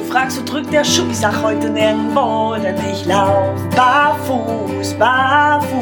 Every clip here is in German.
fragst, wo drückt der Schuh? Ich sag heute nirgendwo, denn ich lauf barfuß, barfuß.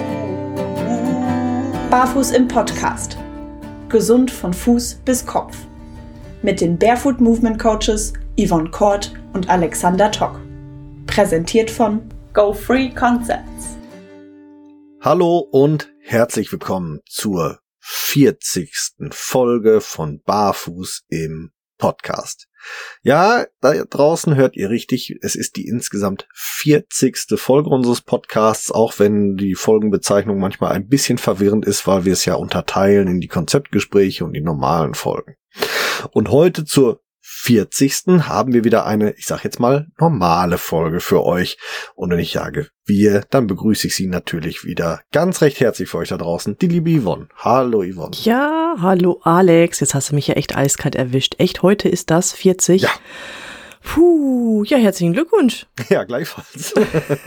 Barfuß im Podcast. Gesund von Fuß bis Kopf. Mit den Barefoot Movement Coaches Yvonne Kort und Alexander Tock. Präsentiert von Go Free Concepts. Hallo und herzlich willkommen zur 40. Folge von Barfuß im Podcast. Ja, da draußen hört ihr richtig, es ist die insgesamt 40. Folge unseres Podcasts, auch wenn die Folgenbezeichnung manchmal ein bisschen verwirrend ist, weil wir es ja unterteilen in die Konzeptgespräche und die normalen Folgen. Und heute zur 40. haben wir wieder eine, ich sag jetzt mal, normale Folge für euch. Und wenn ich sage wir, dann begrüße ich Sie natürlich wieder ganz recht herzlich für euch da draußen, die liebe Yvonne. Hallo Yvonne. Ja, hallo Alex. Jetzt hast du mich ja echt eiskalt erwischt. Echt, heute ist das 40? Ja. Puh, ja, herzlichen Glückwunsch. Ja, gleichfalls.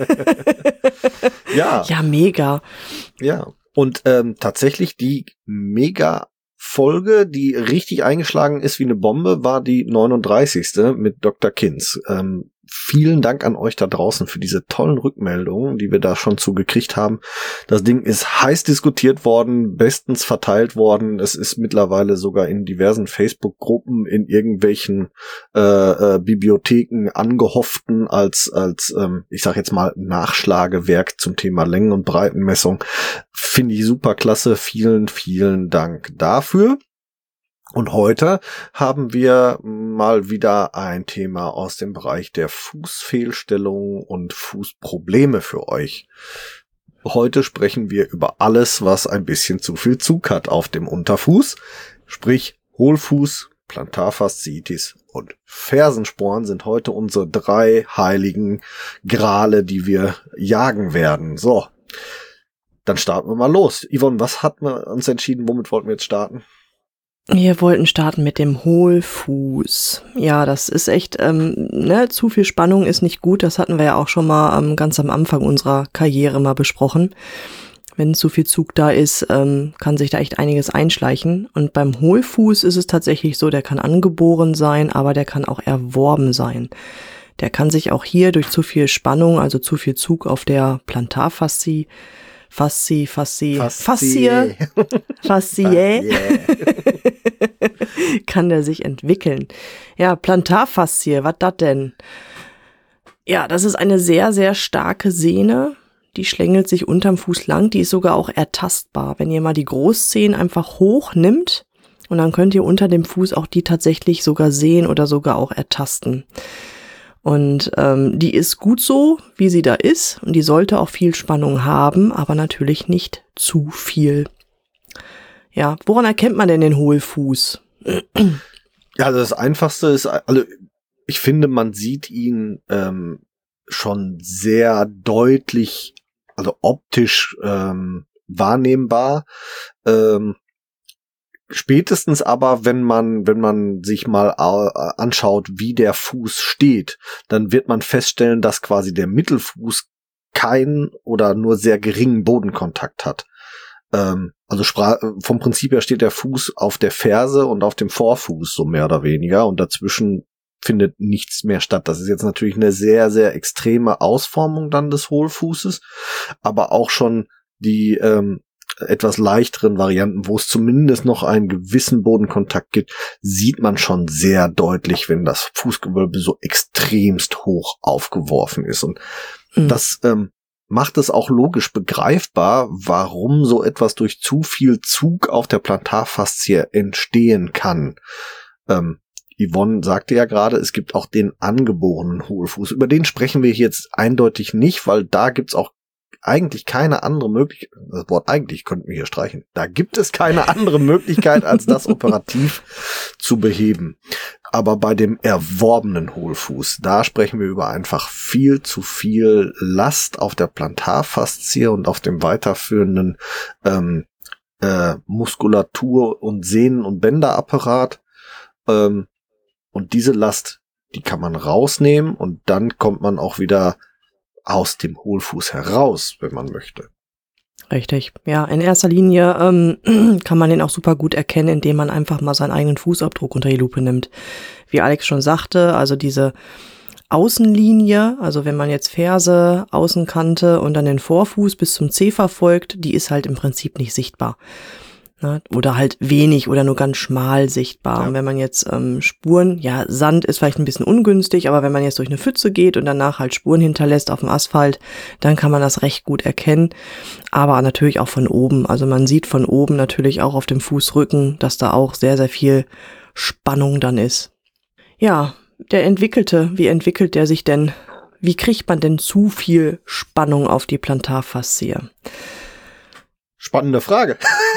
Ja. Ja, mega. Ja, und tatsächlich die Mega-Folge, die richtig eingeschlagen ist wie eine Bombe, war die 39. mit Dr. Kinz. Vielen Dank an euch da draußen für diese tollen Rückmeldungen, die wir da schon zugekriegt haben. Das Ding ist heiß diskutiert worden, bestens verteilt worden. Es ist mittlerweile sogar in diversen Facebook-Gruppen, in irgendwelchen Bibliotheken angehofften als ich sag jetzt mal, Nachschlagewerk zum Thema Längen- und Breitenmessung. Finde ich super klasse. Vielen, vielen Dank dafür. Und heute haben wir mal wieder ein Thema aus dem Bereich der Fußfehlstellungen und Fußprobleme für euch. Heute sprechen wir über alles, was ein bisschen zu viel Zug hat auf dem Unterfuß, sprich Hohlfuß, Plantarfasziitis und Fersensporn sind heute unsere 3 heiligen Grale, die wir jagen werden. So, dann starten wir mal los. Yvonne, was hatten wir uns entschieden? Womit wollten wir jetzt starten? Wir wollten starten mit dem Hohlfuß. Ja, das ist echt, zu viel Spannung ist nicht gut. Das hatten wir ja auch schon mal ganz am Anfang unserer Karriere mal besprochen. Wenn zu viel Zug da ist, kann sich da echt einiges einschleichen. Und beim Hohlfuß ist es tatsächlich so, der kann angeboren sein, aber der kann auch erworben sein. Der kann sich auch hier durch zu viel Spannung, also zu viel Zug auf der Plantarfaszie, kann der sich entwickeln. Ja, Plantarfaszie, was das denn? Ja, das ist eine sehr, sehr starke Sehne. Die schlängelt sich unterm Fuß lang. Die ist sogar auch ertastbar. Wenn ihr mal die Großzehen einfach hoch nimmt und dann könnt ihr unter dem Fuß auch die tatsächlich sogar sehen oder sogar auch ertasten. Und die ist gut so, wie sie da ist. Und die sollte auch viel Spannung haben, aber natürlich nicht zu viel. Ja, woran erkennt man denn den Hohlfuß? Ja, also das Einfachste ist, also ich finde, man sieht ihn schon sehr deutlich, also optisch wahrnehmbar. Spätestens aber, wenn man sich mal anschaut, wie der Fuß steht, dann wird man feststellen, dass quasi der Mittelfuß keinen oder nur sehr geringen Bodenkontakt hat. Also vom Prinzip her steht der Fuß auf der Ferse und auf dem Vorfuß, so mehr oder weniger, und dazwischen findet nichts mehr statt. Das ist jetzt natürlich eine sehr, sehr extreme Ausformung dann des Hohlfußes, aber auch schon die etwas leichteren Varianten, wo es zumindest noch einen gewissen Bodenkontakt gibt, sieht man schon sehr deutlich, wenn das Fußgewölbe so extremst hoch aufgeworfen ist. Und das macht es auch logisch begreifbar, warum so etwas durch zu viel Zug auf der Plantarfaszie entstehen kann. Yvonne sagte ja gerade, es gibt auch den angeborenen Hohlfuß. Über den sprechen wir jetzt eindeutig nicht, weil da gibt's auch eigentlich keine andere Möglichkeit, das Wort eigentlich könnten wir hier streichen, da gibt es keine andere Möglichkeit, als das operativ zu beheben. Aber bei dem erworbenen Hohlfuß, da sprechen wir über einfach viel zu viel Last auf der Plantarfaszie und auf dem weiterführenden Muskulatur- und Sehnen- und Bänderapparat. Und diese Last, die kann man rausnehmen und dann kommt man auch wieder aus dem Hohlfuß heraus, wenn man möchte. Richtig. Ja, in erster Linie kann man den auch super gut erkennen, indem man einfach mal seinen eigenen Fußabdruck unter die Lupe nimmt. Wie Alex schon sagte, also diese Außenlinie, also wenn man jetzt Ferse, Außenkante und dann den Vorfuß bis zum Zeh verfolgt, die ist halt im Prinzip nicht sichtbar. Ne? Oder halt wenig oder nur ganz schmal sichtbar. Und wenn man jetzt Spuren, ja, Sand ist vielleicht ein bisschen ungünstig, aber wenn man jetzt durch eine Pfütze geht und danach halt Spuren hinterlässt auf dem Asphalt, dann kann man das recht gut erkennen. Aber natürlich auch von oben. Also man sieht von oben natürlich auch auf dem Fußrücken, dass da auch sehr, sehr viel Spannung dann ist. Ja, der Entwickelte, wie entwickelt der sich denn? Wie kriegt man denn zu viel Spannung auf die Plantarfaszie? Spannende Frage.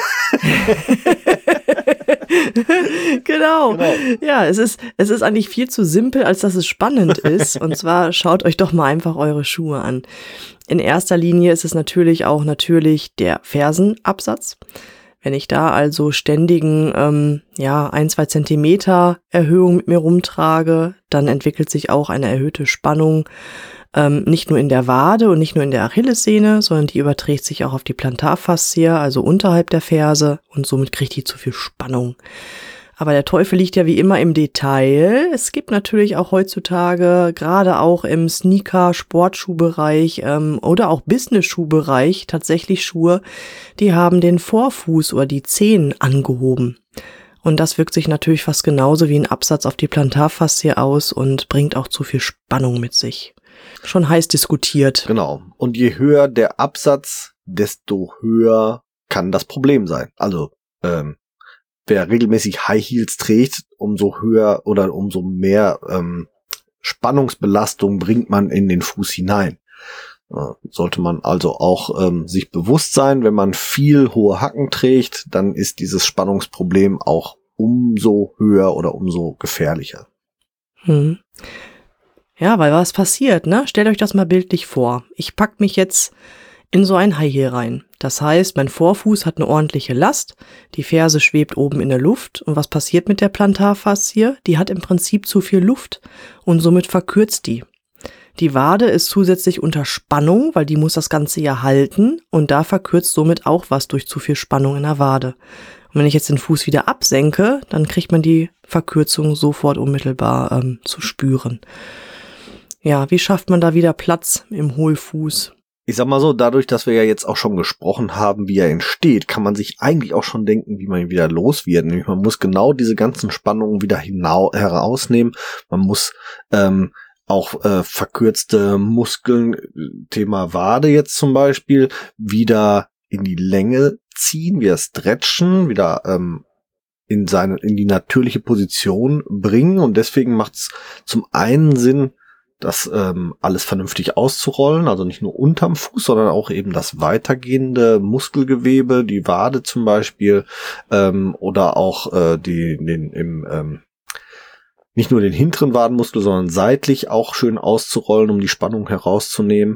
Genau. Ja, es ist eigentlich viel zu simpel, als dass es spannend ist. Und zwar schaut euch doch mal einfach eure Schuhe an. In erster Linie ist es natürlich der Fersenabsatz. Wenn ich da also ständigen 1-2 Zentimeter Erhöhung mit mir rumtrage, dann entwickelt sich auch eine erhöhte Spannung, nicht nur in der Wade und nicht nur in der Achillessehne, sondern die überträgt sich auch auf die Plantarfaszie, also unterhalb der Ferse, und somit kriegt die zu viel Spannung. Aber der Teufel liegt ja wie immer im Detail. Es gibt natürlich auch heutzutage, gerade auch im Sneaker-Sportschuhbereich oder auch Business-Schuhbereich, tatsächlich Schuhe, die haben den Vorfuß oder die Zehen angehoben. Und das wirkt sich natürlich fast genauso wie ein Absatz auf die Plantarfaszie aus und bringt auch zu viel Spannung mit sich. Schon heiß diskutiert. Genau. Und je höher der Absatz, desto höher kann das Problem sein. Also, wer regelmäßig High Heels trägt, umso höher oder umso mehr Spannungsbelastung bringt man in den Fuß hinein. Sollte man also auch sich bewusst sein, wenn man viel hohe Hacken trägt, dann ist dieses Spannungsproblem auch umso höher oder umso gefährlicher. Ja, weil was passiert, ne? Stellt euch das mal bildlich vor. Ich pack mich jetzt in so ein High Heel rein. Das heißt, mein Vorfuß hat eine ordentliche Last, die Ferse schwebt oben in der Luft. Und was passiert mit der Plantarfaszie? Die hat im Prinzip zu viel Luft und somit verkürzt die. Die Wade ist zusätzlich unter Spannung, weil die muss das Ganze ja halten, und da verkürzt somit auch was durch zu viel Spannung in der Wade. Und wenn ich jetzt den Fuß wieder absenke, dann kriegt man die Verkürzung sofort unmittelbar zu spüren. Ja, wie schafft man da wieder Platz im Hohlfuß? Ich sag mal so, dadurch, dass wir ja jetzt auch schon gesprochen haben, wie er entsteht, kann man sich eigentlich auch schon denken, wie man ihn wieder los wird. Nämlich man muss genau diese ganzen Spannungen wieder herausnehmen. Man muss auch verkürzte Muskeln, Thema Wade jetzt zum Beispiel, wieder in die Länge ziehen, wieder stretchen, wieder in die natürliche Position bringen. Und deswegen macht es zum einen Sinn, das alles vernünftig auszurollen, also nicht nur unterm Fuß, sondern auch eben das weitergehende Muskelgewebe, die Wade zum Beispiel, oder auch nicht nur den hinteren Wadenmuskel, sondern seitlich auch schön auszurollen, um die Spannung herauszunehmen.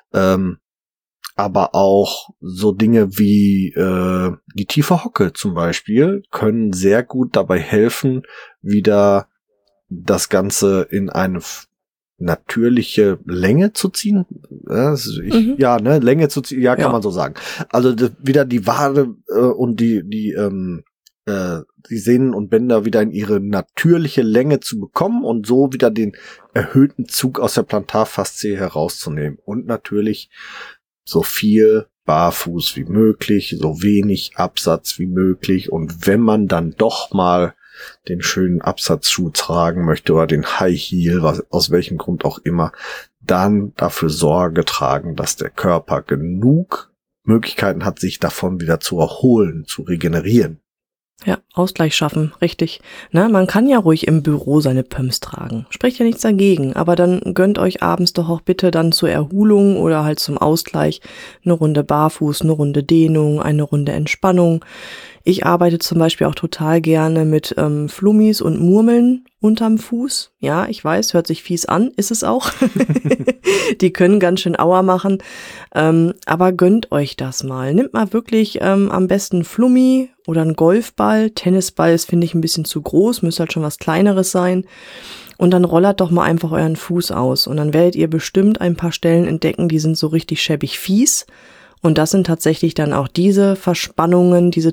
Aber auch so Dinge wie die tiefe Hocke zum Beispiel können sehr gut dabei helfen, wieder das Ganze in eine natürliche Länge zu ziehen. Länge zu ziehen, kann man so sagen. Also wieder die Wade und die Sehnen und Bänder wieder in ihre natürliche Länge zu bekommen und so wieder den erhöhten Zug aus der Plantarfaszie herauszunehmen. Und natürlich so viel barfuß wie möglich, so wenig Absatz wie möglich. Und wenn man dann doch mal den schönen Absatzschuh tragen möchte oder den High Heel, aus welchem Grund auch immer, dann dafür Sorge tragen, dass der Körper genug Möglichkeiten hat, sich davon wieder zu erholen, zu regenerieren. Ja, Ausgleich schaffen, richtig. Na, man kann ja ruhig im Büro seine Pumps tragen. Spricht ja nichts dagegen, aber dann gönnt euch abends doch auch bitte dann zur Erholung oder halt zum Ausgleich eine Runde Barfuß, eine Runde Dehnung, eine Runde Entspannung. Ich arbeite zum Beispiel auch total gerne mit Flummis und Murmeln unterm Fuß. Ja, ich weiß, hört sich fies an, ist es auch. Die können ganz schön Aua machen, aber gönnt euch das mal. Nimmt mal wirklich am besten Flummi oder einen Golfball. Tennisball ist, finde ich, ein bisschen zu groß, müsste halt schon was Kleineres sein. Und dann rollert doch mal einfach euren Fuß aus. Und dann werdet ihr bestimmt ein paar Stellen entdecken, die sind so richtig schäbig fies. Und das sind tatsächlich dann auch diese Verspannungen, diese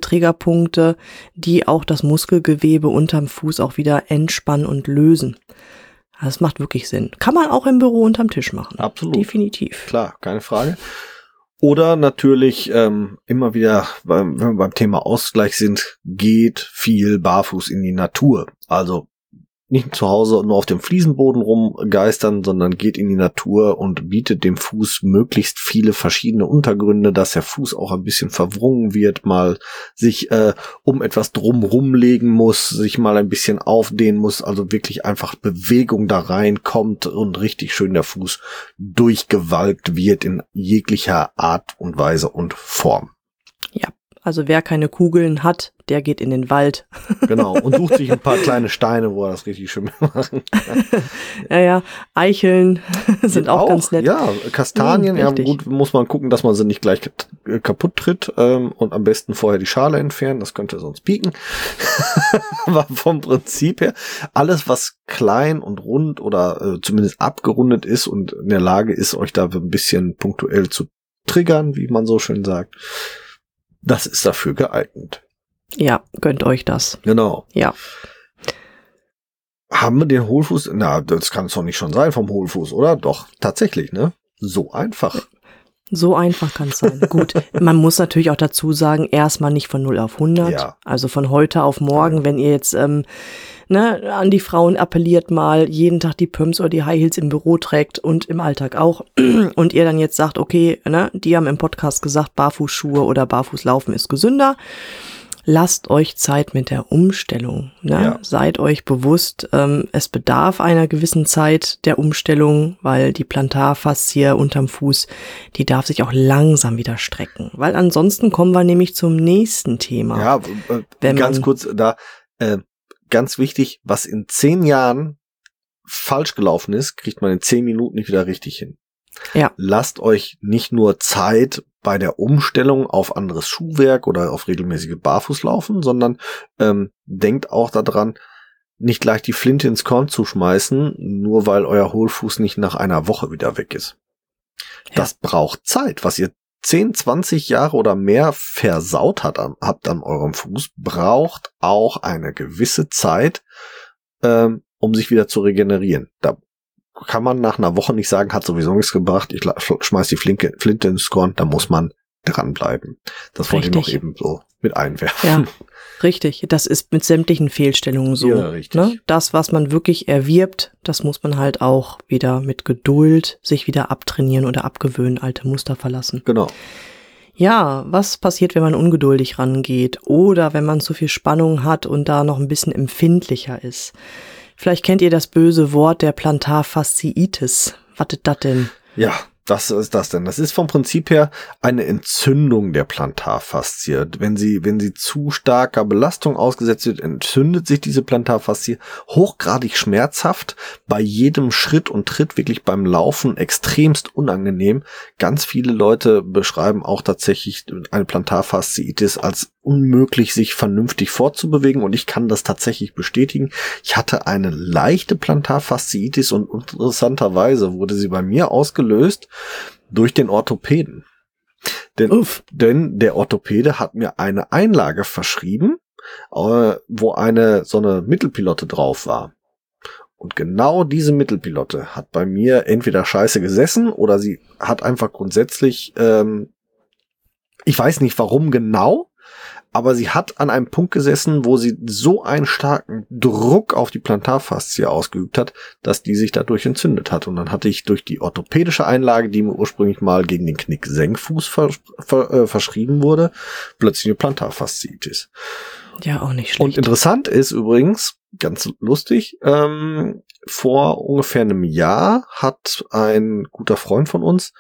Triggerpunkte, die auch das Muskelgewebe unterm Fuß auch wieder entspannen und lösen. Das macht wirklich Sinn. Kann man auch im Büro unterm Tisch machen. Absolut. Definitiv. Klar, keine Frage. Oder natürlich immer wieder, wenn wir beim Thema Ausgleich sind, geht viel barfuß in die Natur. Also nicht zu Hause nur auf dem Fliesenboden rumgeistern, sondern geht in die Natur und bietet dem Fuß möglichst viele verschiedene Untergründe, dass der Fuß auch ein bisschen verwrungen wird, mal sich um etwas drumrum legen muss, sich mal ein bisschen aufdehnen muss, also wirklich einfach Bewegung da reinkommt und richtig schön der Fuß durchgewalkt wird in jeglicher Art und Weise und Form. Ja, also wer keine Kugeln hat, der geht in den Wald. Genau, und sucht sich ein paar kleine Steine, wo er das richtig schön machen kann. Ja, Eicheln sind auch ganz nett. Ja, Kastanien, ja gut, muss man gucken, dass man sie nicht gleich kaputt tritt und am besten vorher die Schale entfernen, das könnte sonst pieken. Aber vom Prinzip her, alles was klein und rund oder zumindest abgerundet ist und in der Lage ist, euch da ein bisschen punktuell zu triggern, wie man so schön sagt, das ist dafür geeignet. Ja, gönnt euch das. Genau. Ja. Haben wir den Hohlfuß? Na, das kann es doch nicht schon sein vom Hohlfuß, oder? Doch, tatsächlich, ne? So einfach. So einfach kann es sein. Gut, man muss natürlich auch dazu sagen, erstmal nicht von 0 auf 100. Ja. Also von heute auf morgen, wenn ihr jetzt an die Frauen appelliert, mal jeden Tag die Pumps oder die High Heels im Büro trägt und im Alltag auch. Und ihr dann jetzt sagt, okay, die haben im Podcast gesagt, Barfußschuhe oder Barfußlaufen ist gesünder. Lasst euch Zeit mit der Umstellung. Ja. Seid euch bewusst, es bedarf einer gewissen Zeit der Umstellung, weil die Plantarfaszie unterm Fuß, die darf sich auch langsam wieder strecken. Weil ansonsten kommen wir nämlich zum nächsten Thema. Ja, ganz kurz da, ganz wichtig, was in 10 Jahren falsch gelaufen ist, kriegt man in 10 Minuten nicht wieder richtig hin. Ja. Lasst euch nicht nur Zeit bei der Umstellung auf anderes Schuhwerk oder auf regelmäßige Barfußlaufen, sondern denkt auch daran, nicht gleich die Flinte ins Korn zu schmeißen, nur weil euer Hohlfuß nicht nach einer Woche wieder weg ist. Ja. Das braucht Zeit. Was ihr 10, 20 Jahre oder mehr versaut habt an eurem Fuß, braucht auch eine gewisse Zeit, um sich wieder zu regenerieren. Da kann man nach einer Woche nicht sagen, hat sowieso nichts gebracht, ich schmeiß die Flinte ins Korn, da muss man dranbleiben. Das wollte ich noch eben so mit einwerfen. Ja, richtig. Das ist mit sämtlichen Fehlstellungen so. Ja, richtig. Ne? Das, was man wirklich erwirbt, das muss man halt auch wieder mit Geduld sich wieder abtrainieren oder abgewöhnen, alte Muster verlassen. Genau. Ja, was passiert, wenn man ungeduldig rangeht oder wenn man zu viel Spannung hat und da noch ein bisschen empfindlicher ist? Vielleicht kennt ihr das böse Wort der Plantarfasziitis. Was ist das denn? Ja, was ist das denn? Das ist vom Prinzip her eine Entzündung der Plantarfaszie. Wenn sie zu starker Belastung ausgesetzt wird, entzündet sich diese Plantarfaszie hochgradig schmerzhaft, bei jedem Schritt und Tritt wirklich beim Laufen extremst unangenehm. Ganz viele Leute beschreiben auch tatsächlich eine Plantarfasziitis als unmöglich, sich vernünftig fortzubewegen, und ich kann das tatsächlich bestätigen. Ich hatte eine leichte Plantarfasziitis und interessanterweise wurde sie bei mir ausgelöst durch den Orthopäden. Denn der Orthopäde hat mir eine Einlage verschrieben, wo so eine Mittelpilotte drauf war. Und genau diese Mittelpilotte hat bei mir entweder scheiße gesessen oder sie hat einfach grundsätzlich, ich weiß nicht warum genau, aber sie hat an einem Punkt gesessen, wo sie so einen starken Druck auf die Plantarfaszie ausgeübt hat, dass die sich dadurch entzündet hat. Und dann hatte ich durch die orthopädische Einlage, die mir ursprünglich mal gegen den Knick-Senkfuß verschrieben wurde, plötzlich eine Plantarfasziitis. Ja, auch nicht schlecht. Und interessant ist übrigens, ganz lustig, vor ungefähr einem Jahr hat ein guter Freund von uns,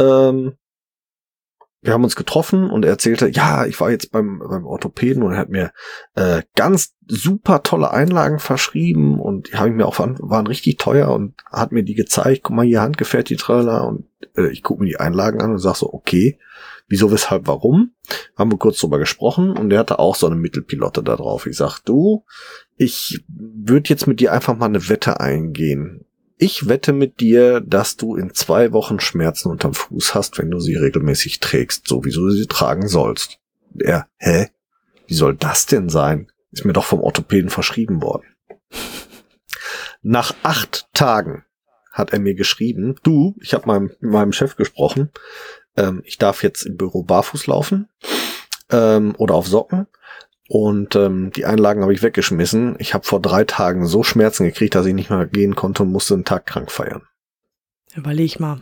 wir haben uns getroffen und er erzählte, ja, ich war jetzt beim Orthopäden und er hat mir ganz super tolle Einlagen verschrieben und die habe ich mir auch waren richtig teuer und hat mir die gezeigt, guck mal hier, handgefertigt, tralala, und ich gucke mir die Einlagen an und sag so, okay, wieso, weshalb, warum? Haben wir kurz drüber gesprochen und der hatte auch so eine Mittelpilotte da drauf. Ich sag, du, ich würde jetzt mit dir einfach mal eine Wette eingehen. Ich wette mit dir, dass du in 2 Wochen Schmerzen unterm Fuß hast, wenn du sie regelmäßig trägst, so wie du sie tragen sollst. Hä? Wie soll das denn sein? Ist mir doch vom Orthopäden verschrieben worden. Nach 8 Tagen hat er mir geschrieben, du, ich habe mit meinem Chef gesprochen, ich darf jetzt im Büro barfuß laufen oder auf Socken. Und die Einlagen habe ich weggeschmissen. Ich habe vor 3 Tagen so Schmerzen gekriegt, dass ich nicht mehr gehen konnte und musste einen Tag krank feiern. Überleg mal.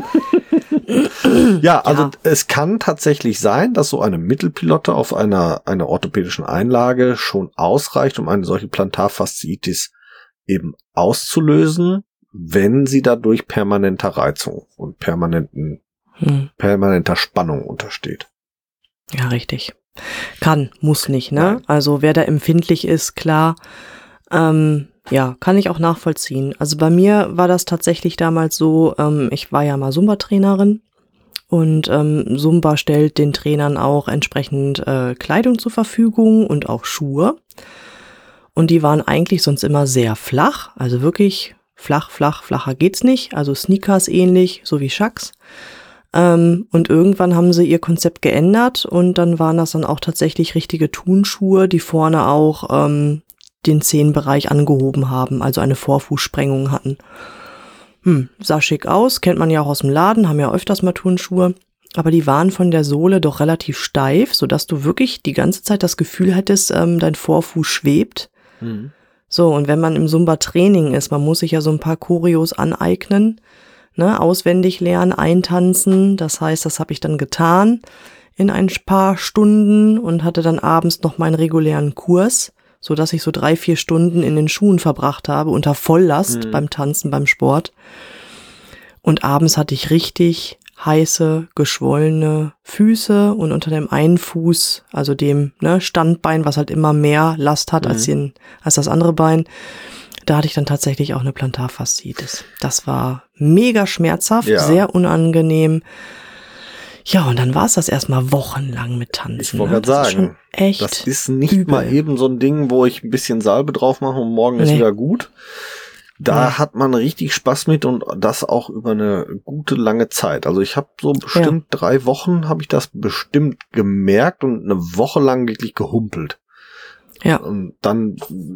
Ja, also es kann tatsächlich sein, dass so eine Mittelpilotte auf einer orthopädischen Einlage schon ausreicht, um eine solche Plantarfasziitis eben auszulösen, wenn sie dadurch permanenter Reizung und permanenter Spannung untersteht. Ja, richtig. Kann, muss nicht, ne? Nein. Also wer da empfindlich ist, klar, ja, kann ich auch nachvollziehen. Also bei mir war das tatsächlich damals so, ich war ja mal Zumba-Trainerin und Zumba stellt den Trainern auch entsprechend Kleidung zur Verfügung und auch Schuhe. Und die waren eigentlich sonst immer sehr flach, also wirklich flacher geht's nicht, also Sneakers ähnlich, so wie Chucks. Und irgendwann haben sie ihr Konzept geändert und dann waren das dann auch tatsächlich richtige Turnschuhe, die vorne auch den Zehenbereich angehoben haben, also eine Vorfußsprengung hatten. Sah schick aus, kennt man ja auch aus dem Laden, haben ja öfters mal Turnschuhe, aber die waren von der Sohle doch relativ steif, sodass du wirklich die ganze Zeit das Gefühl hättest, dein Vorfuß schwebt. Mhm. So, und wenn man im Zumba-Training ist, man muss sich ja so ein paar Choreos aneignen, ne, auswendig lernen, eintanzen. Das heißt, das habe ich dann getan in ein paar Stunden und hatte dann abends noch meinen regulären Kurs, so dass ich so 3-4 Stunden in den Schuhen verbracht habe, unter Volllast beim Tanzen, beim Sport. Und abends hatte ich richtig heiße, geschwollene Füße und unter dem einen Fuß, also dem Standbein, was halt immer mehr Last hat als das andere Bein, da hatte ich dann tatsächlich auch eine Plantarfasziitis. Das war mega schmerzhaft, sehr unangenehm. Ja, und dann war es das erstmal wochenlang mit Tanzen. Ich wollte gerade sagen, das ist nicht übel. Mal eben so ein Ding, wo ich ein bisschen Salbe drauf mache und morgen ist wieder gut. Da hat man richtig Spaß mit und das auch über eine gute, lange Zeit. Also ich habe so bestimmt 3 Wochen habe ich das bestimmt gemerkt und eine Woche lang wirklich gehumpelt. Ja. Und dann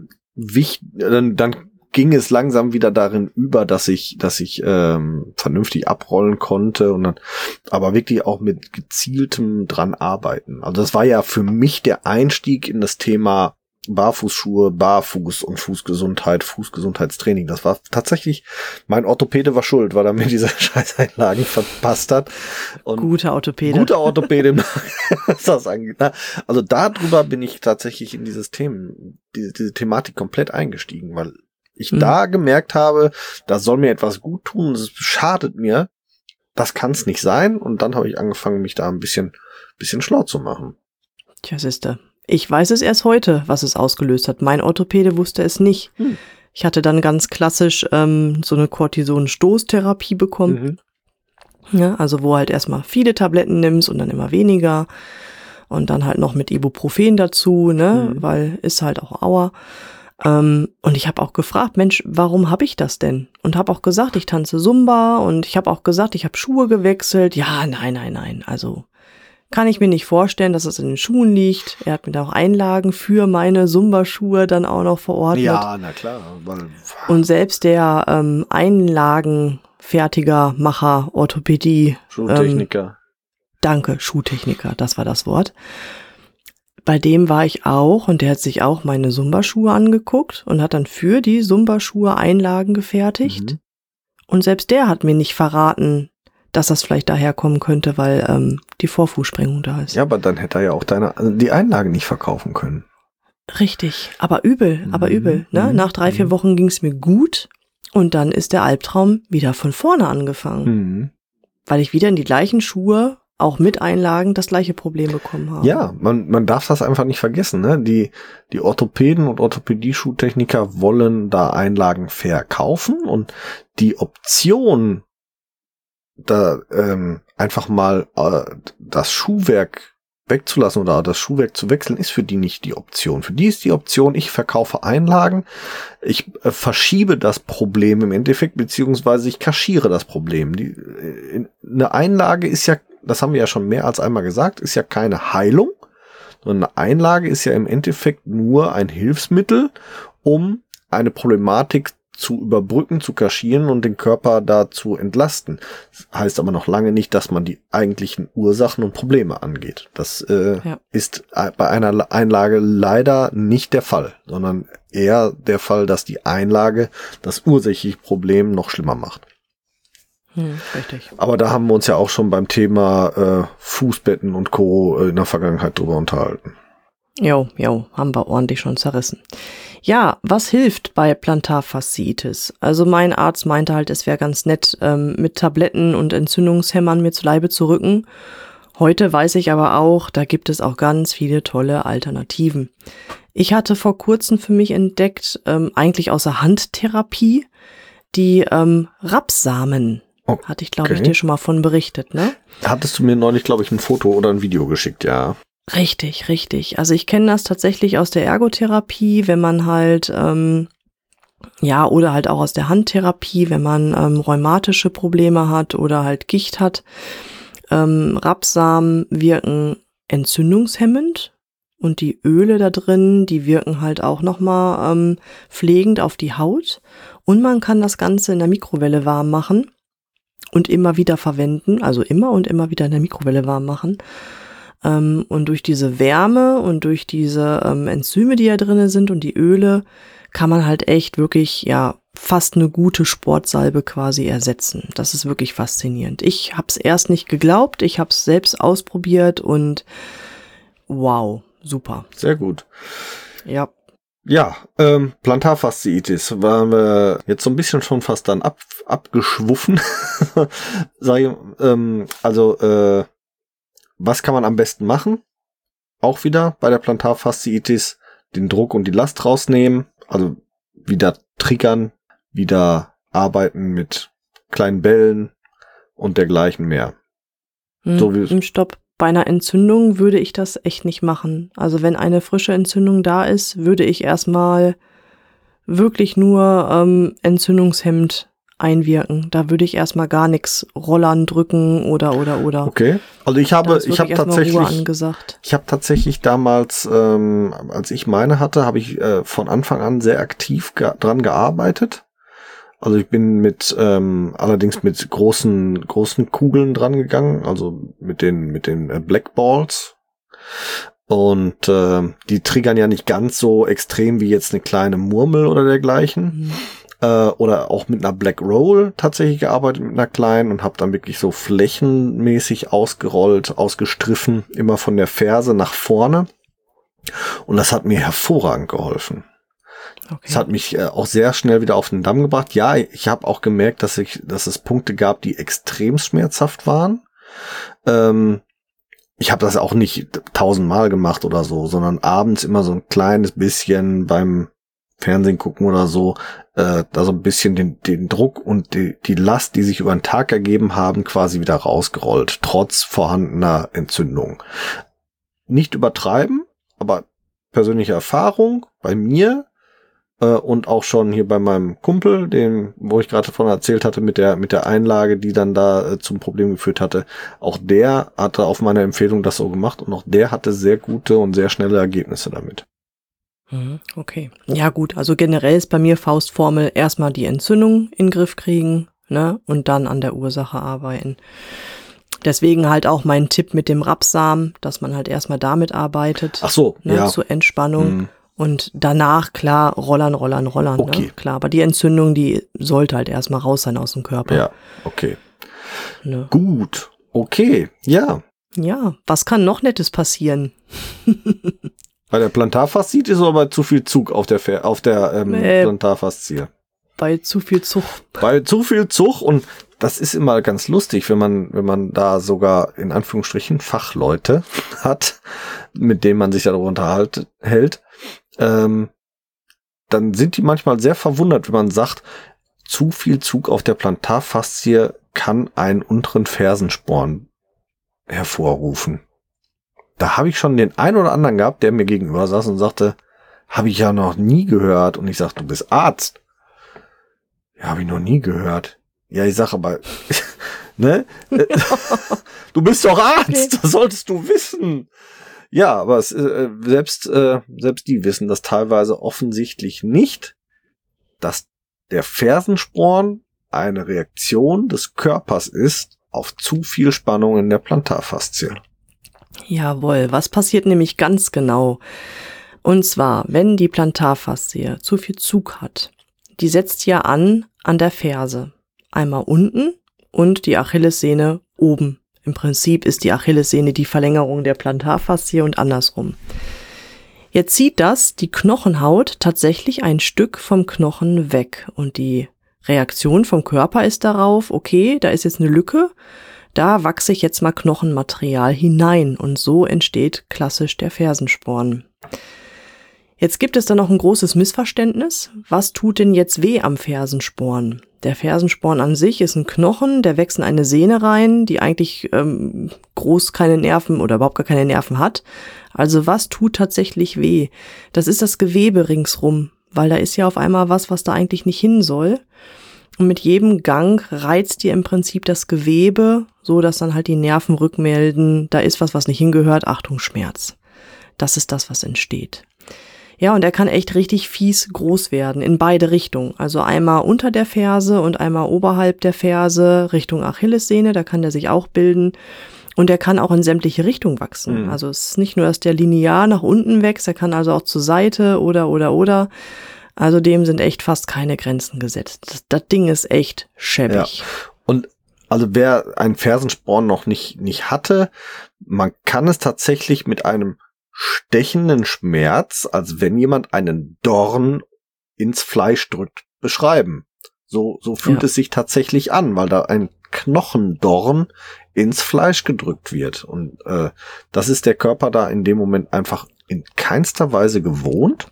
ging es langsam wieder darin über, dass ich vernünftig abrollen konnte und dann aber wirklich auch mit gezieltem dran arbeiten. Also das war ja für mich der Einstieg in das Thema Barfußschuhe, Barfuß und Fußgesundheit, Fußgesundheitstraining. Das war tatsächlich, mein Orthopäde war schuld, weil er mir diese Scheißeinlagen verpasst hat. Und Guter Orthopäde, was das angeht. Also darüber bin ich tatsächlich in diese Thematik komplett eingestiegen, weil ich da gemerkt habe, das soll mir etwas gut tun, es schadet mir, das kann es nicht sein. Und dann habe ich angefangen, mich da ein bisschen schlau zu machen. Tja, siehste. Ich weiß es erst heute, was es ausgelöst hat. Mein Orthopäde wusste es nicht. Ich hatte dann ganz klassisch so eine Cortison-Stoßtherapie bekommen. Ja, also wo halt erstmal viele Tabletten nimmst und dann immer weniger. Und dann halt noch mit Ibuprofen dazu, ne, weil ist halt auch Aua. Und ich habe auch gefragt, Mensch, warum habe ich das denn? Und habe auch gesagt, ich tanze Zumba und ich habe auch gesagt, ich habe Schuhe gewechselt. Ja, nein, also kann ich mir nicht vorstellen, dass es in den Schuhen liegt. Er hat mir da auch Einlagen für meine Zumba-Schuhe dann auch noch verordnet. Ja, na klar. Und selbst der Einlagenfertiger, Macher, Orthopädie. Schuhtechniker. Danke, Schuhtechniker, das war das Wort. Bei dem war ich auch und der hat sich auch meine Zumba-Schuhe angeguckt und hat dann für die Zumba-Schuhe Einlagen gefertigt. Und selbst der hat mir nicht verraten, dass das vielleicht daherkommen könnte, weil die Vorfußsprengung da ist. Ja, aber dann hätte er ja auch die Einlagen nicht verkaufen können. Richtig, aber übel. Ne? Nach 3-4 Wochen ging es mir gut und dann ist der Albtraum wieder von vorne angefangen. Weil ich wieder in die gleichen Schuhe, auch mit Einlagen, das gleiche Problem bekommen habe. Ja, man darf das einfach nicht vergessen. Ne? Die Orthopäden und Orthopädie-Schuhtechniker wollen da Einlagen verkaufen und die Option, da einfach mal das Schuhwerk wegzulassen oder das Schuhwerk zu wechseln, ist für die nicht die Option. Für die ist die Option, ich verkaufe Einlagen, ich verschiebe das Problem im Endeffekt, beziehungsweise ich kaschiere das Problem. Eine Einlage ist ja, das haben wir ja schon mehr als einmal gesagt, ist ja keine Heilung, sondern eine Einlage ist ja im Endeffekt nur ein Hilfsmittel, um eine Problematik zu überbrücken, zu kaschieren und den Körper da zu entlasten. Das heißt aber noch lange nicht, dass man die eigentlichen Ursachen und Probleme angeht. Das ist bei einer Einlage leider nicht der Fall, sondern eher der Fall, dass die Einlage das ursächliche Problem noch schlimmer macht. Richtig. Aber da haben wir uns ja auch schon beim Thema Fußbetten und Co. In der Vergangenheit drüber unterhalten. Jo, haben wir ordentlich schon zerrissen. Ja, was hilft bei Plantarfasziitis? Also mein Arzt meinte halt, es wäre ganz nett, mit Tabletten und Entzündungshemmern mir zu Leibe zu rücken. Heute weiß ich aber auch, da gibt es auch ganz viele tolle Alternativen. Ich hatte vor kurzem für mich entdeckt, eigentlich außer Handtherapie, die Rapssamen. Okay. Hatte ich, glaube ich, dir schon mal von berichtet, ne? Hattest du mir neulich, glaube ich, ein Foto oder ein Video geschickt, ja. Richtig. Also ich kenne das tatsächlich aus der Ergotherapie, wenn man halt, oder halt auch aus der Handtherapie, wenn man rheumatische Probleme hat oder halt Gicht hat. Rapssamen wirken entzündungshemmend und die Öle da drin, die wirken halt auch nochmal pflegend auf die Haut. Und man kann das Ganze in der Mikrowelle warm machen und immer wieder verwenden, also immer und immer wieder in der Mikrowelle warm machen. Und durch diese Wärme und durch diese Enzyme, die da drin sind und die Öle, kann man halt echt wirklich, fast eine gute Sportsalbe quasi ersetzen. Das ist wirklich faszinierend. Ich habe es erst nicht geglaubt, ich habe es selbst ausprobiert und wow, super. Sehr gut. Ja. Ja, Plantarfasziitis waren wir jetzt so ein bisschen schon fast dann abgeschwuffen. Was kann man am besten machen? Auch wieder bei der Plantarfasziitis den Druck und die Last rausnehmen, also wieder triggern, wieder arbeiten mit kleinen Bällen und dergleichen mehr. Im Stopp. Bei einer Entzündung würde ich das echt nicht machen. Also wenn eine frische Entzündung da ist, würde ich erstmal wirklich nur entzündungshemmend einwirken. Da würde ich erstmal gar nichts rollern, drücken oder. Okay. Also ich habe tatsächlich damals, als ich meine hatte, habe ich von Anfang an sehr aktiv dran gearbeitet. Also ich bin allerdings mit großen Kugeln dran gegangen, also mit den Black Balls. Und die triggern ja nicht ganz so extrem wie jetzt eine kleine Murmel oder dergleichen. Oder auch mit einer Black Roll tatsächlich gearbeitet, mit einer kleinen, und habe dann wirklich so flächenmäßig ausgerollt, ausgestriffen, immer von der Ferse nach vorne. Und das hat mir hervorragend geholfen. Okay. Das hat mich auch sehr schnell wieder auf den Damm gebracht. Ja, ich habe auch gemerkt, dass es Punkte gab, die extrem schmerzhaft waren. Ich habe das auch nicht 1000-mal gemacht oder so, sondern abends immer so ein kleines bisschen beim Fernsehen gucken oder so, da so ein bisschen den Druck und die Last, die sich über den Tag ergeben haben, quasi wieder rausgerollt, trotz vorhandener Entzündung. Nicht übertreiben, aber persönliche Erfahrung bei mir und auch schon hier bei meinem Kumpel, wo ich gerade davon erzählt hatte, mit der Einlage, die dann da zum Problem geführt hatte, auch der hatte auf meine Empfehlung das so gemacht und auch der hatte sehr gute und sehr schnelle Ergebnisse damit. Okay. Ja gut, also generell ist bei mir Faustformel erstmal die Entzündung in den Griff kriegen, ne, und dann an der Ursache arbeiten. Deswegen halt auch mein Tipp mit dem Rapssamen, dass man halt erstmal damit arbeitet. Ach so, ne, ja. Zur Entspannung. Und danach, klar, rollern. Okay. Ne? Klar, aber die Entzündung, die sollte halt erstmal raus sein aus dem Körper. Ja, okay. Ne? Gut, okay, ja. Ja, was kann noch Nettes passieren? Bei der Plantarfasziitis oder bei zu viel Zug auf der Plantarfaszie? Bei zu viel Zug. Bei zu viel Zug, und das ist immer ganz lustig, wenn man da sogar in Anführungsstrichen Fachleute hat, mit denen man sich darüber unterhält, dann sind die manchmal sehr verwundert, wenn man sagt, zu viel Zug auf der Plantarfaszie kann einen unteren Fersensporn hervorrufen. Da habe ich schon den einen oder anderen gehabt, der mir gegenüber saß und sagte, habe ich ja noch nie gehört. Und ich sag, du bist Arzt. Ja, habe ich noch nie gehört. Ja, ich sag aber, ne? Du bist doch Arzt, das solltest du wissen. Ja, aber selbst die wissen das teilweise offensichtlich nicht, dass der Fersensporn eine Reaktion des Körpers ist auf zu viel Spannung in der Plantarfaszie. Jawohl, was passiert nämlich ganz genau? Und zwar, wenn die Plantarfaszie zu viel Zug hat, die setzt ja an der Ferse. Einmal unten und die Achillessehne oben. Im Prinzip ist die Achillessehne die Verlängerung der Plantarfaszie und andersrum. Jetzt zieht das die Knochenhaut tatsächlich ein Stück vom Knochen weg. Und die Reaktion vom Körper ist darauf, okay, da ist jetzt eine Lücke, da wachse ich jetzt mal Knochenmaterial hinein. Und so entsteht klassisch der Fersensporn. Jetzt gibt es da noch ein großes Missverständnis. Was tut denn jetzt weh am Fersensporn? Der Fersensporn an sich ist ein Knochen, der wächst in eine Sehne rein, die eigentlich groß keine Nerven oder überhaupt gar keine Nerven hat. Also was tut tatsächlich weh? Das ist das Gewebe ringsrum, weil da ist ja auf einmal was da eigentlich nicht hin soll. Und mit jedem Gang reizt ihr im Prinzip das Gewebe, so dass dann halt die Nerven rückmelden, da ist was nicht hingehört, Achtung, Schmerz. Das ist das, was entsteht. Ja, und er kann echt richtig fies groß werden, in beide Richtungen. Also einmal unter der Ferse und einmal oberhalb der Ferse Richtung Achillessehne, da kann der sich auch bilden. Und er kann auch in sämtliche Richtungen wachsen. Also es ist nicht nur, dass der linear nach unten wächst, er kann also auch zur Seite oder. Also dem sind echt fast keine Grenzen gesetzt. Das Ding ist echt schäbig. Ja. Und also wer einen Fersensporn noch nicht hatte, man kann es tatsächlich mit einem stechenden Schmerz, als wenn jemand einen Dorn ins Fleisch drückt, beschreiben. So fühlt es sich tatsächlich an, weil da ein Knochendorn ins Fleisch gedrückt wird. Und das ist der Körper da in dem Moment einfach in keinster Weise gewohnt.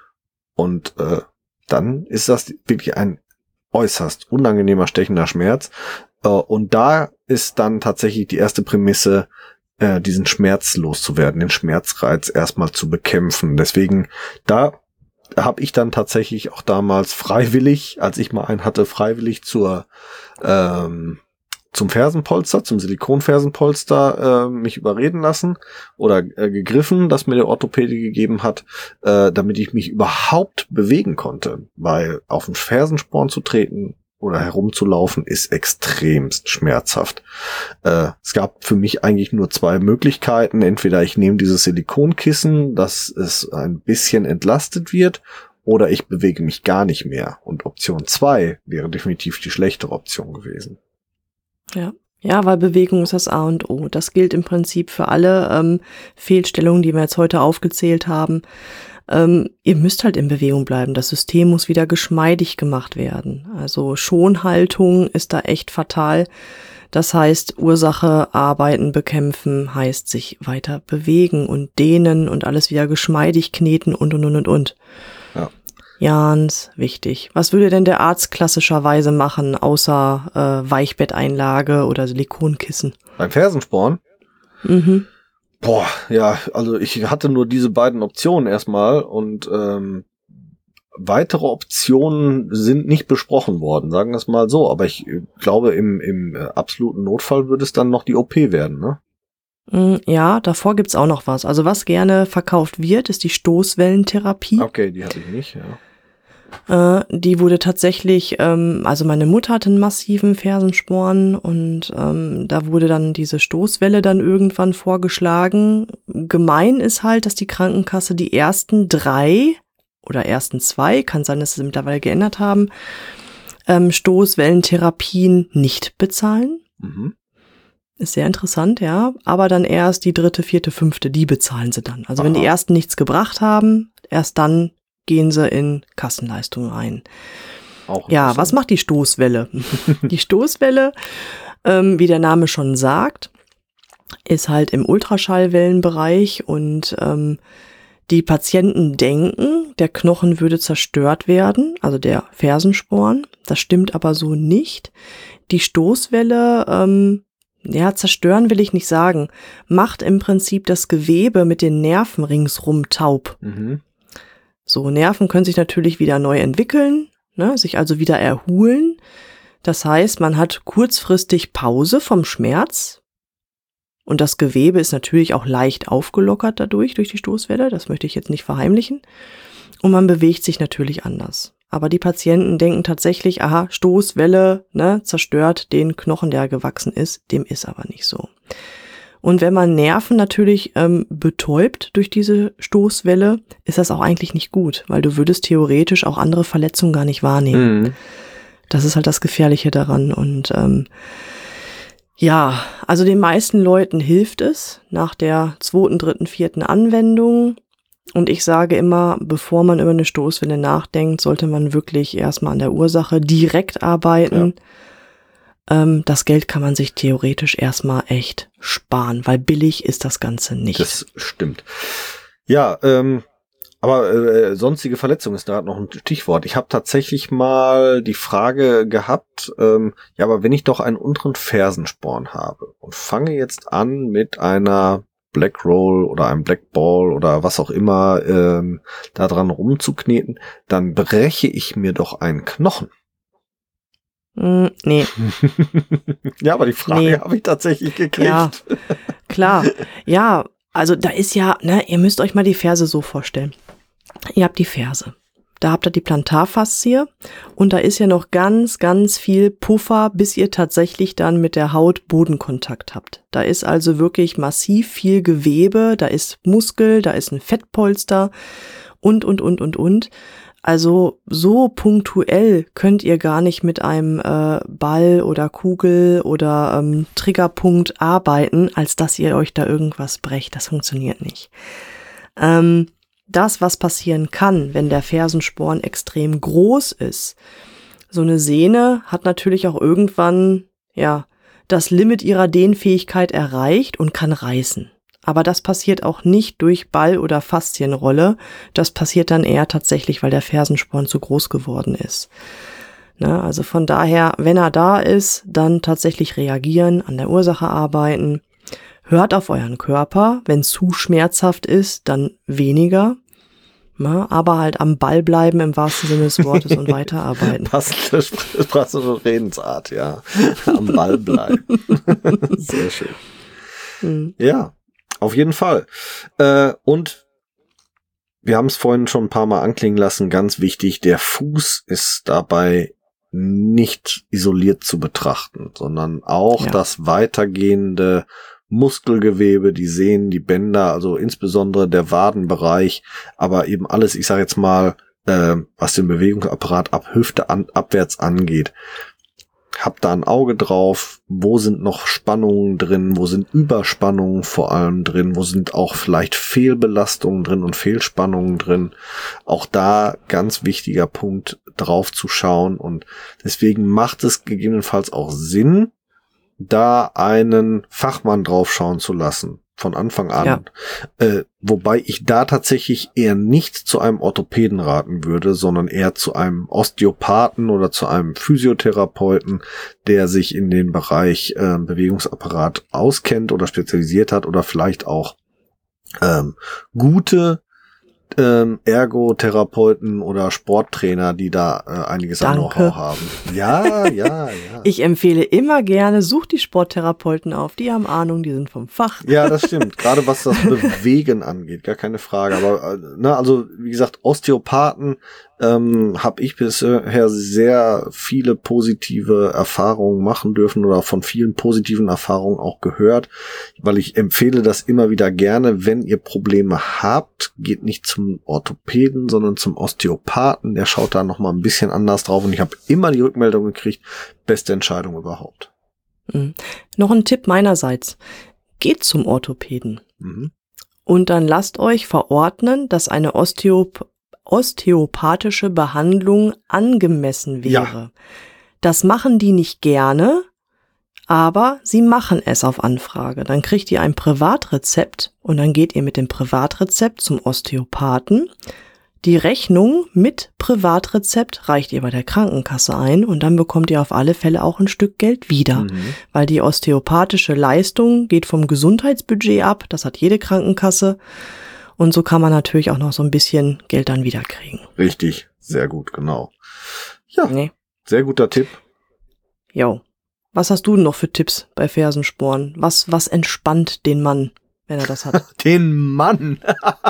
Und dann ist das wirklich ein äußerst unangenehmer, stechender Schmerz. Und da ist dann tatsächlich die erste Prämisse, diesen Schmerz loszuwerden, den Schmerzreiz erstmal zu bekämpfen. Deswegen, da habe ich dann tatsächlich auch damals freiwillig, als ich mal einen hatte, freiwillig zum Fersenpolster, zum Silikonfersenpolster mich überreden lassen oder gegriffen, das mir der Orthopäde gegeben hat, damit ich mich überhaupt bewegen konnte. Weil auf den Fersensporn zu treten oder herumzulaufen ist extremst schmerzhaft. Es gab für mich eigentlich nur zwei Möglichkeiten. Entweder ich nehme dieses Silikonkissen, dass es ein bisschen entlastet wird, oder ich bewege mich gar nicht mehr. Und Option 2 wäre definitiv die schlechtere Option gewesen. Ja, weil Bewegung ist das A und O. Das gilt im Prinzip für alle Fehlstellungen, die wir jetzt heute aufgezählt haben. Ihr müsst halt in Bewegung bleiben. Das System muss wieder geschmeidig gemacht werden. Also Schonhaltung ist da echt fatal. Das heißt, Ursache arbeiten, bekämpfen, heißt sich weiter bewegen und dehnen und alles wieder geschmeidig kneten und. Ja. Ganz wichtig. Was würde denn der Arzt klassischerweise machen, außer Weichbetteinlage oder Silikonkissen? Beim Fersensporn? Boah, ja, also ich hatte nur diese beiden Optionen erstmal und weitere Optionen sind nicht besprochen worden, sagen wir es mal so. Aber ich glaube, im absoluten Notfall würde es dann noch die OP werden, ne? Ja, davor gibt's auch noch was. Also was gerne verkauft wird, ist die Stoßwellentherapie. Okay, die hatte ich nicht, ja. Die wurde tatsächlich, also meine Mutter hatte einen massiven Fersensporn und da wurde dann diese Stoßwelle dann irgendwann vorgeschlagen. Gemein ist halt, dass die Krankenkasse die ersten 3 oder ersten 2, kann sein, dass sie mittlerweile geändert haben, Stoßwellentherapien nicht bezahlen. Ist sehr interessant, ja. Aber dann erst die 3., 4., 5., die bezahlen sie dann. Also wenn die ersten nichts gebracht haben, erst dann gehen sie in Kassenleistungen ein. Ja, was macht die Stoßwelle? Die Stoßwelle, wie der Name schon sagt, ist halt im Ultraschallwellenbereich und die Patienten denken, der Knochen würde zerstört werden, also der Fersensporn. Das stimmt aber so nicht. Die Stoßwelle, zerstören will ich nicht sagen, macht im Prinzip das Gewebe mit den Nerven ringsrum taub. So, Nerven können sich natürlich wieder neu entwickeln, ne, sich also wieder erholen. Das heißt, man hat kurzfristig Pause vom Schmerz und das Gewebe ist natürlich auch leicht aufgelockert durch die Stoßwelle. Das möchte ich jetzt nicht verheimlichen. Und man bewegt sich natürlich anders. Aber die Patienten denken tatsächlich, aha, Stoßwelle, ne, zerstört den Knochen, der gewachsen ist. Dem ist aber nicht so. Und wenn man Nerven natürlich betäubt durch diese Stoßwelle, ist das auch eigentlich nicht gut, weil du würdest theoretisch auch andere Verletzungen gar nicht wahrnehmen. Mhm. Das ist halt das Gefährliche daran. Und ja, also den meisten Leuten hilft es nach der 2., 3., 4. Anwendung. Und ich sage immer, bevor man über eine Stoßwelle nachdenkt, sollte man wirklich erstmal an der Ursache direkt arbeiten. Ja. Das Geld kann man sich theoretisch erstmal echt sparen, weil billig ist das Ganze nicht. Das stimmt. Ja, aber sonstige Verletzung ist da noch ein Stichwort. Ich habe tatsächlich mal die Frage gehabt, ja, aber wenn ich doch einen unteren Fersensporn habe und fange jetzt an mit einer Black Roll oder einem Black Ball oder was auch immer da dran rumzukneten, dann breche ich mir doch einen Knochen. Nee. Ja, aber die Frage habe ich tatsächlich gekriegt. Ja, klar. Ja, also da ist ja, ne, ihr müsst euch mal die Ferse so vorstellen. Ihr habt die Ferse. Da habt ihr die Plantarfaszie und da ist ja noch ganz, ganz viel Puffer, bis ihr tatsächlich dann mit der Haut Bodenkontakt habt. Da ist also wirklich massiv viel Gewebe, da ist Muskel, da ist ein Fettpolster und. Also so punktuell könnt ihr gar nicht mit einem Ball oder Kugel oder Triggerpunkt arbeiten, als dass ihr euch da irgendwas brecht. Das funktioniert nicht. Das, was passieren kann, wenn der Fersensporn extrem groß ist, so eine Sehne hat natürlich auch irgendwann, ja, das Limit ihrer Dehnfähigkeit erreicht und kann reißen. Aber das passiert auch nicht durch Ball- oder Faszienrolle. Das passiert dann eher tatsächlich, weil der Fersensporn zu groß geworden ist. Ne, also von daher, wenn er da ist, dann tatsächlich reagieren, an der Ursache arbeiten. Hört auf euren Körper. Wenn es zu schmerzhaft ist, dann weniger. Na, aber halt am Ball bleiben im wahrsten Sinne des Wortes und weiterarbeiten. Passende Redensart, ja. Am Ball bleiben. Sehr schön. Ja. Auf jeden Fall. Und wir haben es vorhin schon ein paar Mal anklingen lassen, ganz wichtig, der Fuß ist dabei nicht isoliert zu betrachten, sondern auch das weitergehende Muskelgewebe, die Sehnen, die Bänder, also insbesondere der Wadenbereich, aber eben alles, ich sage jetzt mal, was den Bewegungsapparat ab Hüfte abwärts angeht. Habt da ein Auge drauf, wo sind noch Spannungen drin, wo sind Überspannungen vor allem drin, wo sind auch vielleicht Fehlbelastungen drin und Fehlspannungen drin. Auch da ganz wichtiger Punkt, drauf zu schauen, und deswegen macht es gegebenenfalls auch Sinn, da einen Fachmann drauf schauen zu lassen. Von Anfang an. Ja. Wobei ich da tatsächlich eher nicht zu einem Orthopäden raten würde, sondern eher zu einem Osteopathen oder zu einem Physiotherapeuten, der sich in den Bereich Bewegungsapparat auskennt oder spezialisiert hat oder vielleicht auch gute Ergotherapeuten oder Sporttrainer, die da einiges an Know-how haben. Ja. Ich empfehle immer gerne, sucht die Sporttherapeuten auf, die haben Ahnung, die sind vom Fach. Ja, das stimmt. Gerade was das Bewegen angeht, gar keine Frage. Aber also wie gesagt, Osteopathen habe ich bisher sehr viele positive Erfahrungen machen dürfen oder von vielen positiven Erfahrungen auch gehört, weil ich empfehle das immer wieder gerne, wenn ihr Probleme habt, geht nicht zum Orthopäden, sondern zum Osteopathen, der schaut da nochmal ein bisschen anders drauf, und ich habe immer die Rückmeldung gekriegt, beste Entscheidung überhaupt. Noch ein Tipp meinerseits, geht zum Orthopäden und dann lasst euch verordnen, dass eine osteopathische Behandlung angemessen wäre. Ja. Das machen die nicht gerne, aber sie machen es auf Anfrage. Dann kriegt ihr ein Privatrezept und dann geht ihr mit dem Privatrezept zum Osteopathen. Die Rechnung mit Privatrezept reicht ihr bei der Krankenkasse ein und dann bekommt ihr auf alle Fälle auch ein Stück Geld wieder, weil die osteopathische Leistung geht vom Gesundheitsbudget ab, das hat jede Krankenkasse. Und so kann man natürlich auch noch so ein bisschen Geld dann wieder kriegen. Richtig, sehr gut, genau. Ja, Sehr guter Tipp. Jo. Was hast du denn noch für Tipps bei Fersensporn? Was entspannt den Mann wenn er das hat. Den Mann.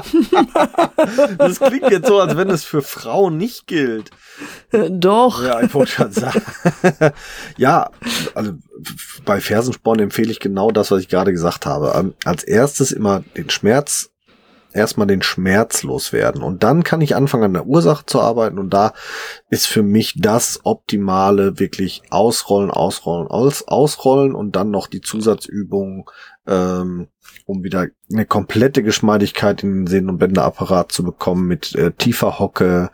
Das klingt jetzt so, als wenn es für Frauen nicht gilt. Doch. Ja, ich wollte schon sagen. Ja, also bei Fersensporn empfehle ich genau das, was ich gerade gesagt habe. Als erstes immer erstmal den Schmerz loswerden. Und dann kann ich anfangen, an der Ursache zu arbeiten. Und da ist für mich das Optimale wirklich ausrollen und dann noch die Zusatzübungen, um wieder eine komplette Geschmeidigkeit in den Sehnen- und Bänderapparat zu bekommen mit tiefer Hocke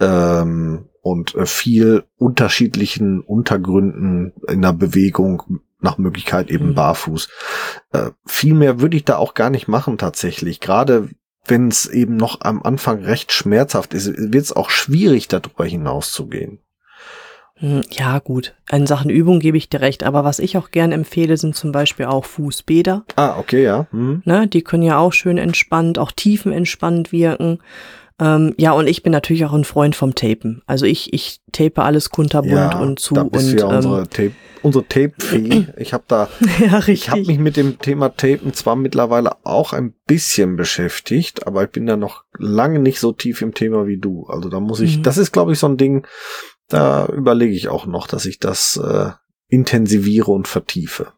und viel unterschiedlichen Untergründen in der Bewegung, nach Möglichkeit eben barfuß. Viel mehr würde ich da auch gar nicht machen tatsächlich. Gerade wenn es eben noch am Anfang recht schmerzhaft ist, wird es auch schwierig, darüber hinauszugehen. Ja, gut. In Sachen Übung gebe ich dir recht. Aber was ich auch gern empfehle, sind zum Beispiel auch Fußbäder. Ah, okay, ja. Ne, die können ja auch schön entspannt, auch tiefenentspannt wirken. Ja, und ich bin natürlich auch ein Freund vom Tapen. Also ich tape alles kunterbunt und zu. Da bist und ja unsere Tape-Fee. Ich habe ja, ich habe mich mit dem Thema Tapen zwar mittlerweile auch ein bisschen beschäftigt, aber ich bin da noch lange nicht so tief im Thema wie du. Also da muss ich, das ist glaube ich so ein Ding, da überlege ich auch noch, dass ich das intensiviere und vertiefe.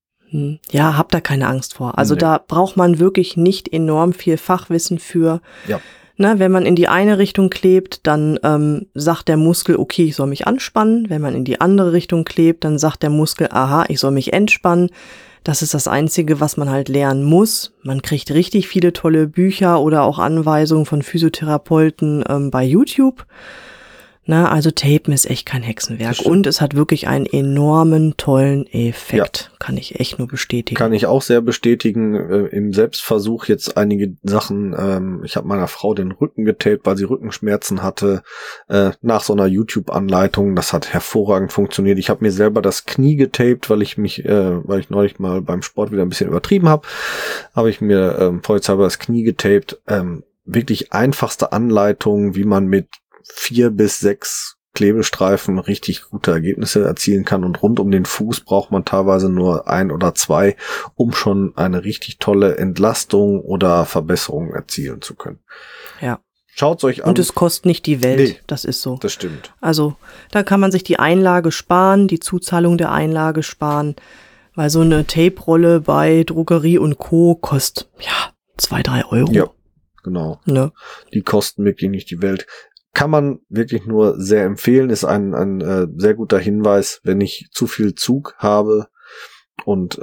Ja, hab da keine Angst vor. Also da braucht man wirklich nicht enorm viel Fachwissen für. Ja. Na, wenn man in die eine Richtung klebt, dann sagt der Muskel, okay, ich soll mich anspannen. Wenn man in die andere Richtung klebt, dann sagt der Muskel, aha, ich soll mich entspannen. Das ist das Einzige, was man halt lernen muss. Man kriegt richtig viele tolle Bücher oder auch Anweisungen von Physiotherapeuten bei YouTube. Na, also Tapen ist echt kein Hexenwerk. Und es hat wirklich einen enormen, tollen Effekt. Ja. Kann ich echt nur bestätigen. Kann ich auch sehr bestätigen. Im Selbstversuch jetzt einige Sachen. Ich habe meiner Frau den Rücken getaped, weil sie Rückenschmerzen hatte. Nach so einer YouTube-Anleitung. Das hat hervorragend funktioniert. Ich habe mir selber das Knie getaped, weil ich neulich mal beim Sport wieder ein bisschen übertrieben habe. Habe ich mir vollzeitig das Knie getaped. Wirklich einfachste Anleitung, wie man mit 4 bis 6 Klebestreifen richtig gute Ergebnisse erzielen kann, und rund um den Fuß braucht man teilweise nur 1 oder 2, um schon eine richtig tolle Entlastung oder Verbesserung erzielen zu können. Ja. Schaut's euch an. Und es kostet nicht die Welt, nee, das ist so. Das stimmt. Also da kann man sich die Einlage sparen, die Zuzahlung der Einlage sparen, weil so eine Tape-Rolle bei Drogerie und Co. kostet, 2-3 Euro. Ja, genau. Ne? Die kosten wirklich nicht die Welt. Kann man wirklich nur sehr empfehlen, ist ein sehr guter Hinweis, wenn ich zu viel Zug habe und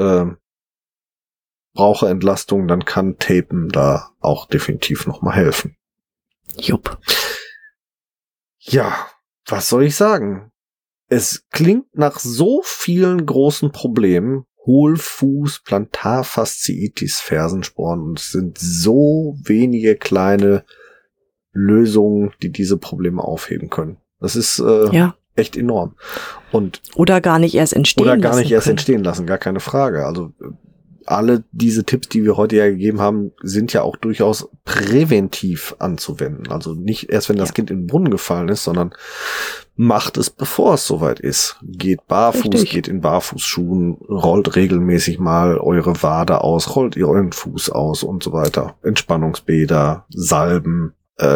brauche Entlastung, dann kann Tapen da auch definitiv nochmal helfen. Jupp. Ja, was soll ich sagen? Es klingt nach so vielen großen Problemen, Hohlfuß, Plantarfasziitis, Fersensporn, und es sind so wenige kleine Lösungen, die diese Probleme aufheben können. Das ist echt enorm. Oder gar nicht erst entstehen lassen, gar keine Frage. Also alle diese Tipps, die wir heute ja gegeben haben, sind ja auch durchaus präventiv anzuwenden. Also nicht erst, wenn das Kind in den Brunnen gefallen ist, sondern macht es, bevor es soweit ist. Geht barfuß, geht in Barfußschuhen, rollt regelmäßig mal eure Wade aus, rollt ihr euren Fuß aus und so weiter. Entspannungsbäder, Salben,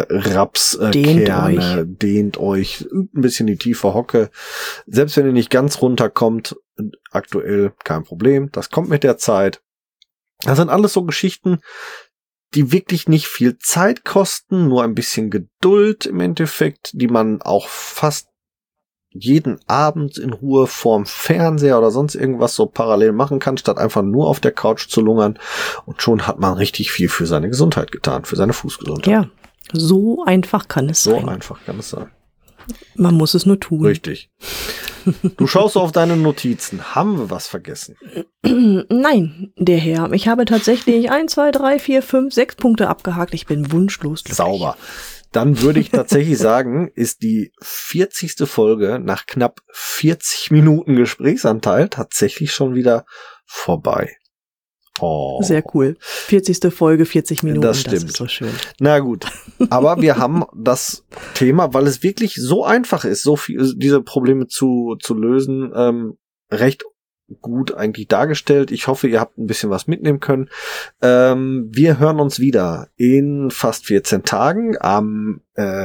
Rapskerne, dehnt euch, übt ein bisschen die tiefe Hocke. Selbst wenn ihr nicht ganz runterkommt, aktuell kein Problem, das kommt mit der Zeit. Das sind alles so Geschichten, die wirklich nicht viel Zeit kosten, nur ein bisschen Geduld im Endeffekt, die man auch fast jeden Abend in Ruhe vorm Fernseher oder sonst irgendwas so parallel machen kann, statt einfach nur auf der Couch zu lungern. Und schon hat man richtig viel für seine Gesundheit getan, für seine Fußgesundheit. Ja. So einfach kann es sein. So einfach kann es sein. Man muss es nur tun. Richtig. Du schaust auf deine Notizen. Haben wir was vergessen? Nein, der Herr. Ich habe tatsächlich 1, 2, 3, 4, 5, 6 Punkte abgehakt. Ich bin wunschlos glücklich. Sauber. Dann würde ich tatsächlich sagen, ist die 40. Folge nach knapp 40 Minuten Gesprächsanteil tatsächlich schon wieder vorbei. Oh. Sehr cool. 40. Folge, 40 Minuten. Das stimmt. Das ist so schön. Na gut. Aber wir haben das Thema, weil es wirklich so einfach ist, so viel diese Probleme zu lösen, recht gut eigentlich dargestellt. Ich hoffe, ihr habt ein bisschen was mitnehmen können. Wir hören uns wieder in fast 14 Tagen am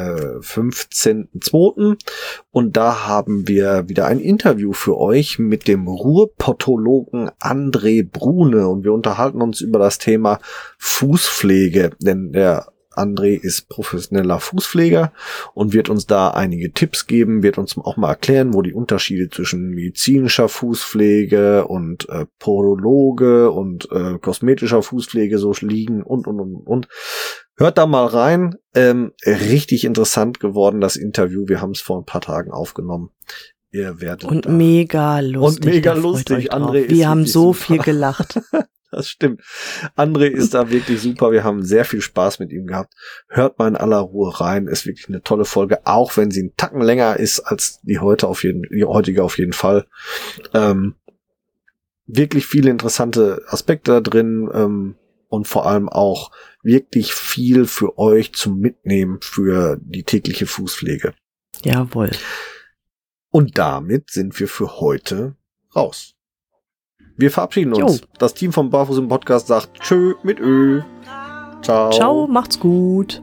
15.02. Und da haben wir wieder ein Interview für euch mit dem Ruhrpottologen André Brune. Und wir unterhalten uns über das Thema Fußpflege, denn der André ist professioneller Fußpfleger und wird uns da einige Tipps geben, wird uns auch mal erklären, wo die Unterschiede zwischen medizinischer Fußpflege und Podologe und kosmetischer Fußpflege so liegen und. Hört da mal rein. Richtig interessant geworden, das Interview. Wir haben es vor ein paar Tagen aufgenommen. Ihr werdet und mega lustig. Und mega lustig. André, wir haben so viel gelacht. Das stimmt. André ist da wirklich super. Wir haben sehr viel Spaß mit ihm gehabt. Hört mal in aller Ruhe rein. Ist wirklich eine tolle Folge, auch wenn sie einen Tacken länger ist als die heutige auf jeden Fall. Wirklich viele interessante Aspekte da drin und vor allem auch wirklich viel für euch zum Mitnehmen für die tägliche Fußpflege. Jawohl. Und damit sind wir für heute raus. Wir verabschieden uns. Das Team vom Barfuß im Podcast sagt Tschö mit Ö. Ciao. Ciao, macht's gut.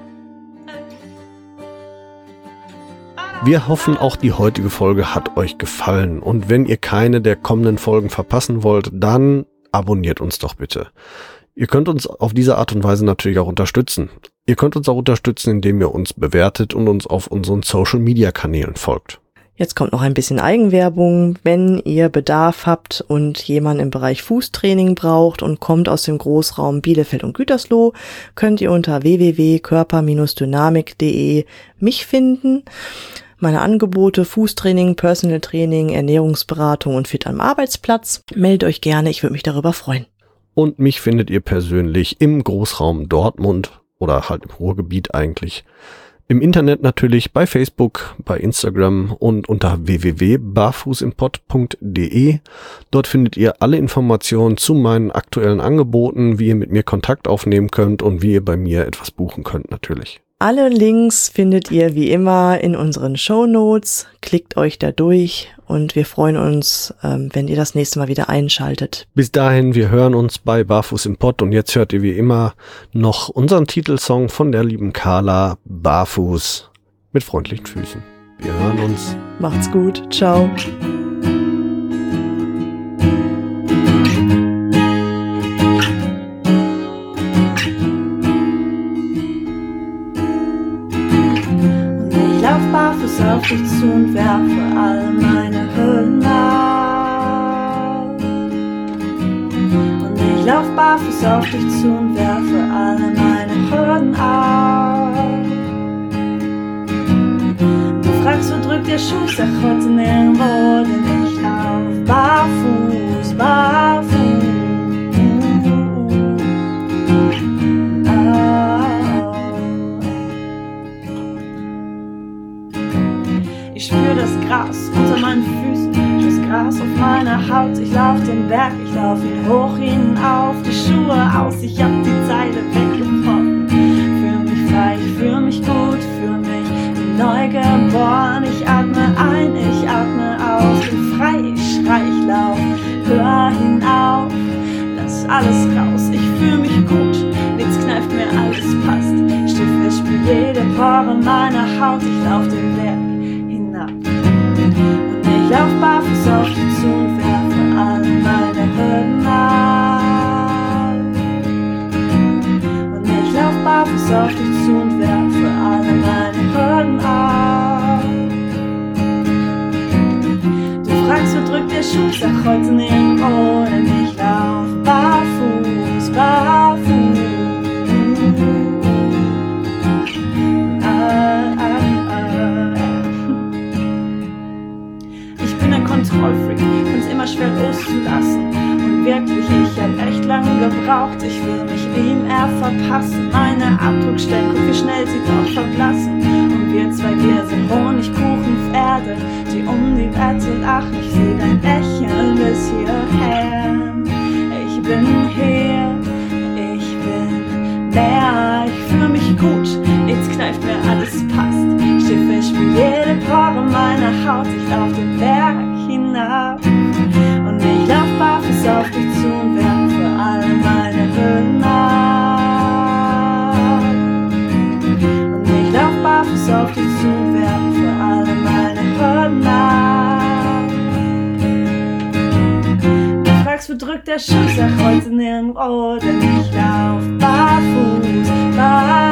Wir hoffen, auch die heutige Folge hat euch gefallen. Und wenn ihr keine der kommenden Folgen verpassen wollt, dann abonniert uns doch bitte. Ihr könnt uns auf diese Art und Weise natürlich auch unterstützen. Ihr könnt uns auch unterstützen, indem ihr uns bewertet und uns auf unseren Social-Media-Kanälen folgt. Jetzt kommt noch ein bisschen Eigenwerbung. Wenn ihr Bedarf habt und jemanden im Bereich Fußtraining braucht und kommt aus dem Großraum Bielefeld und Gütersloh, könnt ihr unter www.körper-dynamik.de mich finden. Meine Angebote: Fußtraining, Personal Training, Ernährungsberatung und Fit am Arbeitsplatz. Meldet euch gerne, ich würde mich darüber freuen. Und mich findet ihr persönlich im Großraum Dortmund oder halt im Ruhrgebiet eigentlich. Im Internet natürlich, bei Facebook, bei Instagram und unter www.barfußimpod.de. Dort findet ihr alle Informationen zu meinen aktuellen Angeboten, wie ihr mit mir Kontakt aufnehmen könnt und wie ihr bei mir etwas buchen könnt natürlich. Alle Links findet ihr wie immer in unseren Shownotes. Klickt euch da durch und wir freuen uns, wenn ihr das nächste Mal wieder einschaltet. Bis dahin, wir hören uns bei Barfuß im Pott und jetzt hört ihr wie immer noch unseren Titelsong von der lieben Carla, Barfuß mit freundlichen Füßen. Wir hören uns. Macht's gut. Ciao. Barfuß auf dich zu und werfe all meine Hürden ab. Und ich lauf barfuß auf dich zu und werfe alle meine Hürden ab. Du fragst, wo drückt der Schuh? Sag heute nirgendwo, denn ich lauf barfuß, barfuß. Ich spür das Gras unter meinen Füßen, das Gras auf meiner Haut. Ich lauf den Berg, ich lauf ihn hoch hinauf, die Schuhe aus, ich hab die Zeile weggebrochen. Fühl mich frei, ich fühl mich gut, fühl mich neu geboren. Ich atme ein, ich atme aus, bin frei, ich schrei, ich lauf, hör hinauf, lass alles raus. Ich fühl mich gut, nichts kneift mir, alles passt. Stift, ich spür jede Pore meiner Haut, ich lauf den Berg. Und ich lauf barfuß auf dich zu und werfe alle meine Hürden ab. Und ich lauf barfuß auf dich zu und werfe alle meine Hürden ab. Du fragst, wo drückt der Schuh? Sag heute nirgendwo, denn ich lauf barfuß, barfuß. Kontrollfreak, find's immer schwer loszulassen. Und wirklich, ich hab echt lange gebraucht. Ich will mich ihm verpassen. Meine Abdruckstellen, guck wie schnell sie doch verblassen. Und wir zwei, wir sind Honigkuchenpferde, die um die Wette lachen. Ich seh dein Lächeln bis hierher. Ich bin hier, ich bin näher. Ich fühl mich gut, nichts kneift mir, alles passt. Schiffe, ich spür jede Pore meiner Haut. Ich lauf den Berg hinab und ich bedrückt der Schuh, sag heute nirgendwo, denn ich lauf barfuß, barfuß.